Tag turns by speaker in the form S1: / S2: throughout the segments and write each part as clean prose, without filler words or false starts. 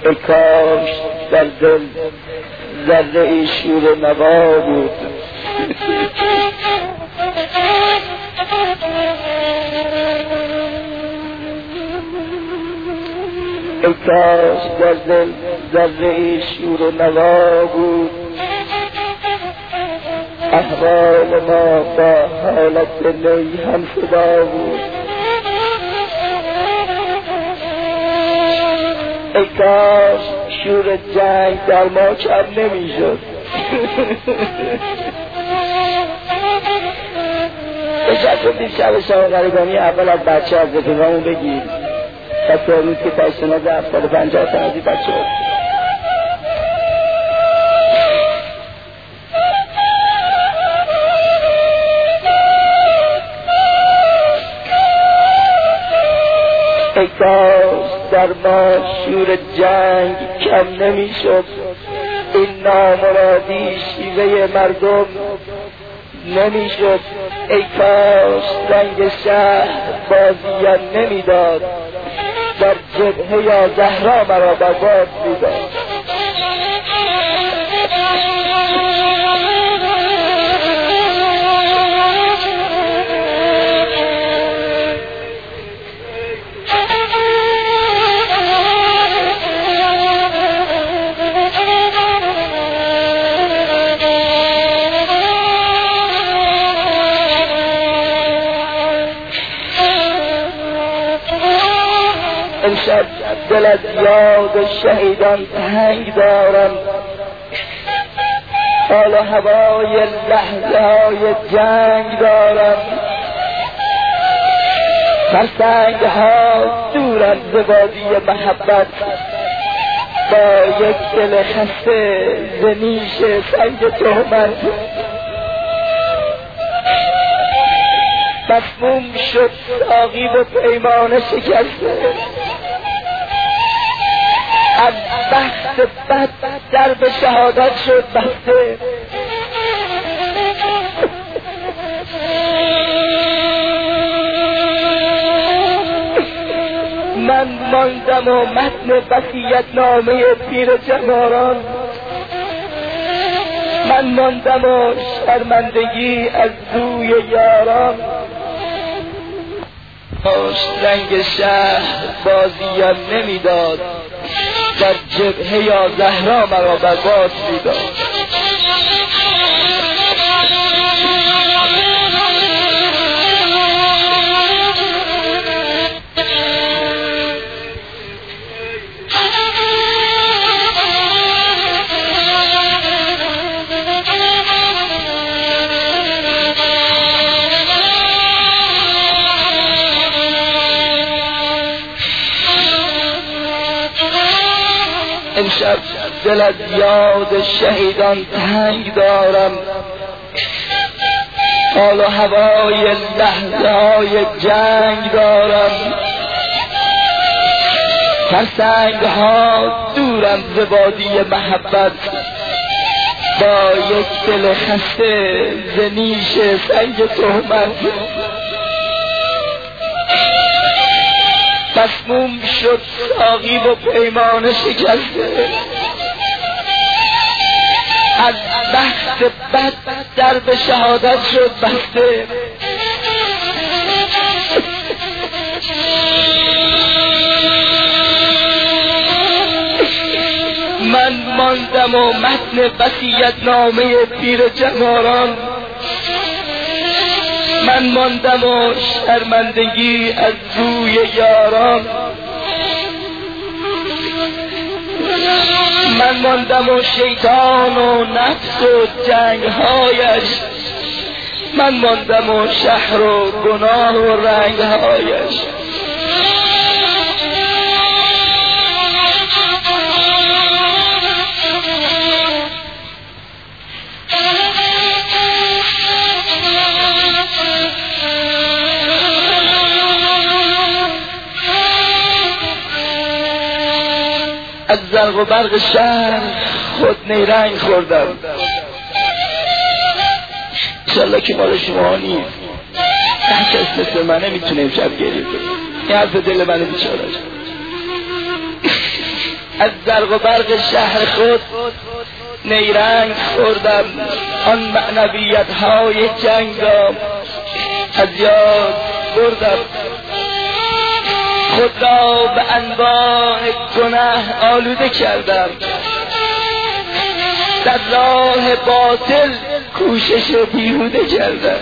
S1: ای کاش در دل ذره شور نوا بود. ای کاش در دل ذره شور و نوا بود. احوال ما با حالت نی هم صدا بود. ای کاش شور جنگ در ما کم نمی شد. بشد بودیم شب شما غریبانی اول از بچه از رفیقامون بگیر تا تا روز که تشتناز 750 سنتی بچه ها. ای کاش در ما شور جنگ کم نمی شد. این نامرادی شیوه مردم نمی شد. ای کاش رنگ شهر بازیم نمی داد. در جبهه یا زهرا مرا باد می داد. امشب دل از یاد شهیدان تنگ دارم. حال و هوای لحظه های جنگ دارم. فرسنگ ها دور از وادی محبت با یک دل خسته ز نیش سنگ تهمت. مسموم شد ساقی و پیمانه شکسته. از بخت بد در به شهادت شد بسته. من ماندم و متن وصیت نامه پیر جواران. من ماندم و شرمندگی از روی یاران. کاش رنگ شهر بازیم نمیداد. در جبهه یا زهرا مرا باد میداد. امشب دل از یاد شهیدان تنگ دارم. حال و هوای لحظه های جنگ دارم. فرسنگ ها دورم ز وادی محبت با یک دل خسته ز نیش سنگ تهمت. مسموم شد ساقی و پیمانه شکسته. از بخت بد در به شهادت شد بسته. من ماندم و متن وصیت نامه پیر جواران. من ماندم و شرمندگی از روی یاران. من ماندم و شیطان و نفس و جنگهایش. من ماندم و شهر و گناه و رنگهایش. از زرق و برق شهر خود نیرنگ خوردم. انشالله که مال شما نیست. هر کس مثل من نمیتونه امشب گریه کنه. این حرف دل منه بیچاره. از زرق و برق شهر خود نیرنگ خوردم. آن معنویت های جنگ را از یاد بردم. خود را به انواع گناه آلوده کردم. در راه باطل کوشش بیهوده کردم.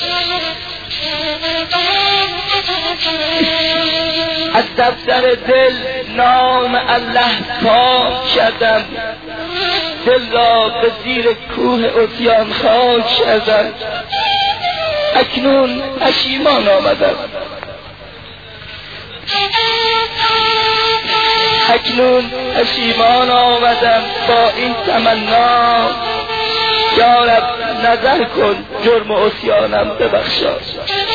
S1: از دفتر دل نام الله پاک کردم. دل را به زیر کوه عصیان خاک کردم. اکنون پشیمان آمدم. اکنون پشیمان آمدم با این تمنا. یا رب نظر کن جرم و عصیانم ببخشا.